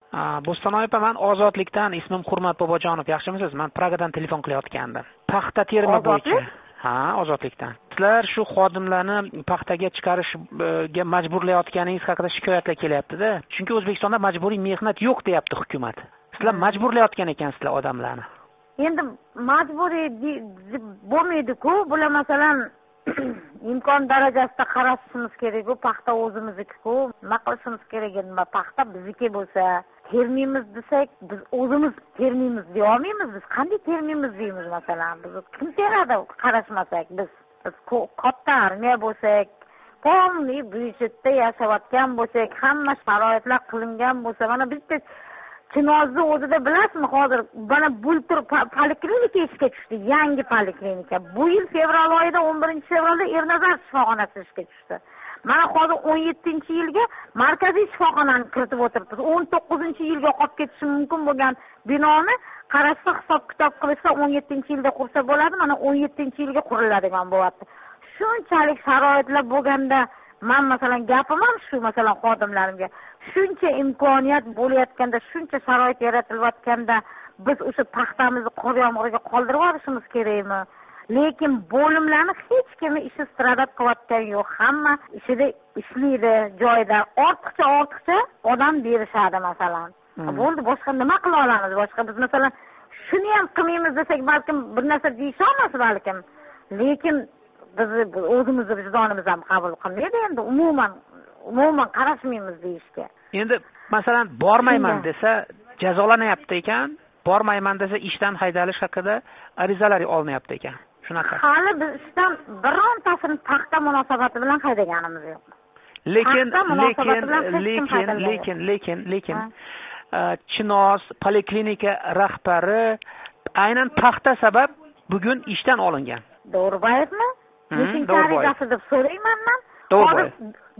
Bo'stonov opa, men Ozodlikdan, ismim Hurmat Bobojonov. Yaxshimisiz? Men Pragadan telefon qilayotgandim. Paxta terimi bo'yicha. Ozodlikdan. Sizlar shu xodimlarni paxtaga chiqarishga majburlayotganingiz haqida shikoyatlar kelyapti-da. Chunki O'zbekistonda majburiy mehnat yo'q deyapti hukumat. Sizlar majburlayotgan ekansizlar odamlarni. Endi majburiy bo'lmaydi-ku, bular masalan imkon darajasida qarashimiz kerak-ku, paxta o'zimizniki-ku, nima qilishimiz kerak nima paxta bizniki bo'lsa, termaymiz desak, biz o'zimiz termaymiz deya olmaymiz. Biz qanday termaymiz deymiz masalan. Biz kim teradi qarashmasak, biz katta armiya bo'lsak, qonuniy byudjetda yashayotgan bo'lsak, hamma sharoitlar qilingan bo'lsa, mana bitta Chinozni o'zida bilasizmi, hozir mana bultur poliklinika ishga tushdi, yangi poliklinika. Bu yil fevral oyida 11-fevralda Ernazar shifoxonasi ishga tushdi. Mana hozir 17-yilga markaziy shifoxonani kiritib o'tiribmiz. 19-yilga qolib ketishi mumkin bo'lgan binoni qarashsa, hisob-kitob qilsa 17-yilda qursa bo'ladi, mana 17-yilga quriladigan bo'lyapti. Shunchalik sharoitlar bo'lganda, men masalan gapim ham shu, masalan xodimlarimga shuncha imkoniyat bo'layotganda, shuncha sharoit yaratilayotganda biz o'sha paxtamizni qor yomg'iriga qoldirib olishimiz kerakmi? Lekin bo'limlarni hech kimi ishi stradat qilayotgan yo'q. Hamma ishida ishlaydi joyida. Ortiqcha odam berishadi masalan. Bo'ldi, boshqa nima qila olamiz? Boshqa biz masalan shuni ham qilmaymiz desak, balkim bir narsa deyish olmas balkim. Lekin biz o'zimizni vijdonimiz ham qabul qilmaydi endi umuman qarashmaymiz deyishga. Endi masalan bormayman desa jazolanyapti ekan, bormayman desa ishdan haydalish haqida arizalar olinyapti ekan. Shunaqa. Hali biz ishdan birontasini paxta munosabati bilan haydaganimiz yo'q. Lekin Chinoz poliklinika rahbari aynan paxta sabab bugun ishdan olingan. Do'rbayevmi? 5-arizasi deb so'rayman men. Do'rbayev.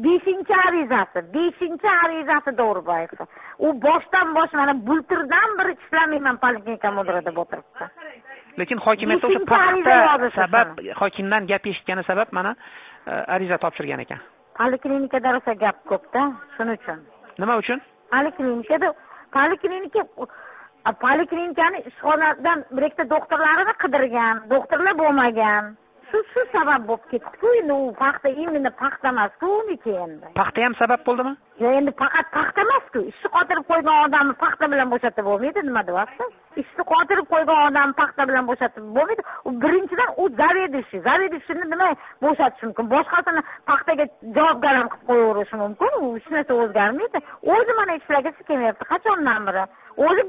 5-arizasi Do'rbayev. U boshdan-bosh mana bulturdan biri ishlamayman poliklinika mudiri deb o'tiribdi. Lekin hokimiyatda o'sha paxta sabab hokimdan gap eshitgani sabab mana ariza topshirgan ekan. Poliklinikada rosa gap ko'p-da, shuning uchun. Nima uchun? Poliklinikani ishxonadan bir ikkita doktorlarini qidirgan, doktorlar bo'lmagan. Shu sabab bo'lib ketdi-ku, endi u paxta imенно paxta emas-ku, endi. Paxta ham sabab bo'ldimi? Yo'q, endi faqat paxta emas-ku. Ishni qotirib qo'ygan odamni paxta bilan bo'shatib bo'lmaydi, nima deyapsiz? Ishni qotirib qo'ygan odamni paxta bilan bo'shatib bo'lmaydi. U birinchidan u zavedishini nima bo'shatish mumkin? Boshqasini paxtaga javobgar ham qilib qo'yaverish mumkin. U hech narsa o'zgarmaydi. O'zi mana ishlagisi kelmayapti, qachondan beri. O'zi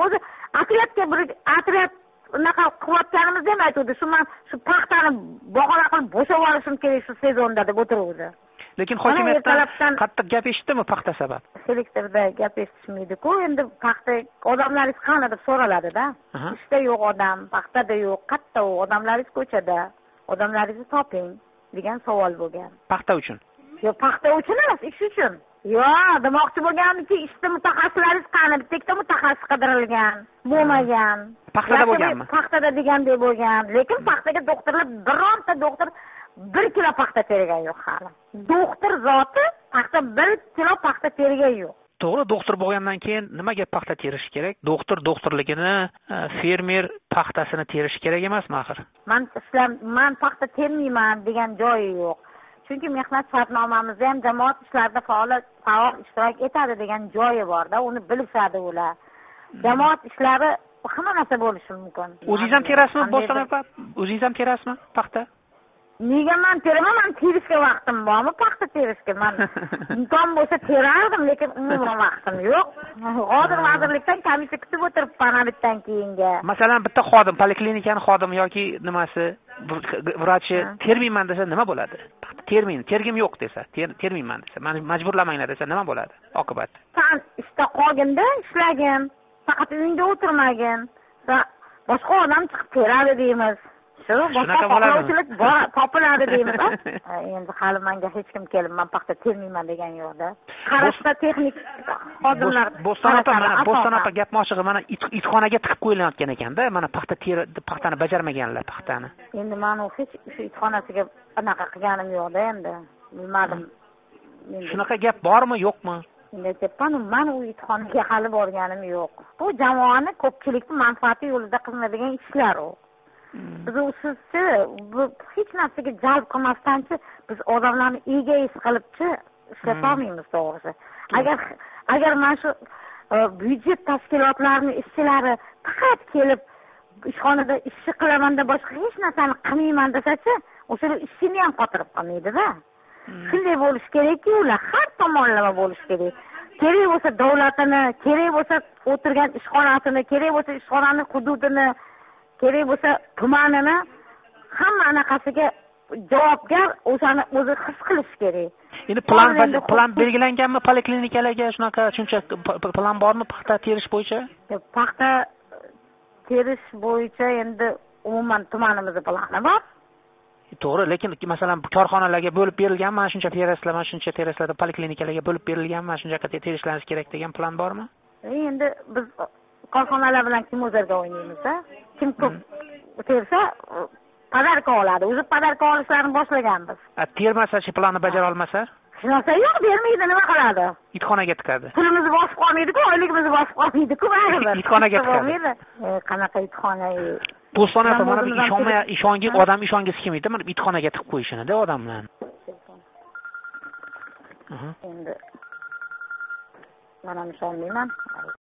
otryad unaqa qilayotganimizni ham aytuvdi. Shu paxtani bahona qilib bo'shab olishim kerak shu sezonda deb o'tiruvdi. Lekin hokimiyatdan qattiq gap eshitdimi paxta sabab? Selektorda gap eshitishmaydi-ku. Endi paxta odamlaringiz qani deb so'raladi-da. Ishda yo'q odam, paxtada yo'q, qayerda u? Odamlaringiz ko'chada. Odamlaringizni toping degan savol bo'lgan. Paxta uchun? Yo'q, paxta uchun emas, ish uchun. Yo'q, demoqchi bo'lganimki, ishda mutaxassislaringiz qani? Bitta mutaxassis qidirilgan, bo'lmagan. Paxtada bo'lganmi? Paxtada degandek bo'lgan. Lekin paxtaga doktorlar bironta doktor 1 kilo paxta tergan yo'q hali. Doktor zoti paxta 1 kilo paxta tergan yo'q. To'g'ri, doktor bo'lgandan keyin nimaga paxta terish kerak? Doktorligini, fermer paxtasini terish kerak emasmi axir? Men paxta termayman degan joyi yo'q. Chunki mehnat shartnomamizda ham jamoat ishlarida faol ishtirok etadi degan joyi bor-da, uni bilishadi ular. Jamoat ishlari hamma narsa bo'lishi mumkin. O'zingiz ham terasizmi, Bo'stonov opa? O'zingiz ham terasizmi paxta? Nega men teraman? Men terishga vaqtim bormi paxta terishga? Men imkon bo'lsa terardim, lekin umuman vaqtim yo'q. Hozir vazirlikdan komissiya kutib o'tiribman bitdan keyinga. Masalan, bitta xodim, poliklinikani xodimi yoki nimasi, vrachi termayman desa nima bo'ladi? Tergim yo'q desa, termayman desa, meni majburlamanglar desa nima bo'ladi? Oqibat. Sen ishda qolganda ishlagin, faqat uyingda o'tirmagin. Boshqa odam chiqib teradi deymiz. Shunaqa bo'ladi. Topiladi deymiz. Endi hali menga hech kim kelib, men paxta termayman degan yo'q-da. Qarashda texnik xodimlar. Bo'stonov opa gap moshig'i mana itxonaga tiqib qo'yilayotgan ekanda, mana paxtani bajarmaganlar paxtani. Endi men hech itxonasiga anaqa qilganim yo'q-da endi. Bilmadim. Shunaqa gap bormi, yo'qmi? endi aytyapman, men u itxonaga hali borganim yo'q. Bu jamoani ko'pchilikning manfaati yo'lida qilinadigan ishlar u. Biz usiz-chi, bu hech narsaga jalb qilmasdan-chi, biz odamlarni egoist qilibchi ishlatolmaymiz to'g'risi. Agar mana shu byudjet tashkilotlarining ishchilari faqat kelib ishxonada ishchi qilaman-da boshqa hech narsani qilmayman desa-chi, o'shalar ishini ham qotirib qolmaydi-da. Shunday bo'lish kerakki, ular har tomonlama bo'lish kerak. Kerak bo'lsa davlatini, kerak bo'lsa o'tirgan ishxonasini, kerak bo'lsa ishxonaning hududini, kerak bo'lsa tumanini hamma anaqasiga javobgar o'shani o'zi his qilish kerak. Endi plan belgilanganmi poliklinikalarga shunaqa shuncha plan bormi paxta terish bo'yicha? Paxta terish bo'yicha endi umuman tumanimizda plani bor. To'g'ri, lekin masalan korxonalarga bo'lib berilgan, mana shuncha teraslar, mana shuncha teraslarda poliklinikalarga bo'lib berilgan, mana shuncha terishlanish kerak degan plan bormi? Endi biz korxonalar bilan kim o'zarga o'ynaymiz-da? Kim ko'p tersa padarka oladi. O'zi padarka olishlarni boshlaganmiz. Termasa-chi, planni bajara olmasa? Hech narsa yo'q, bermaydi, nima qiladi? Itxonaga tiqadi. Pulimizni bosib qolmaydi-ku, oyligimizni bosib qolmaydi-ku, baribir. Itxonaga tiqadi. Qanaqa itxona? Do'stona mana bu odam ishongisi kelmaydi, mana itxonaga tiqib qo'yishini-da odamlarni. Endi mana ishonmayman.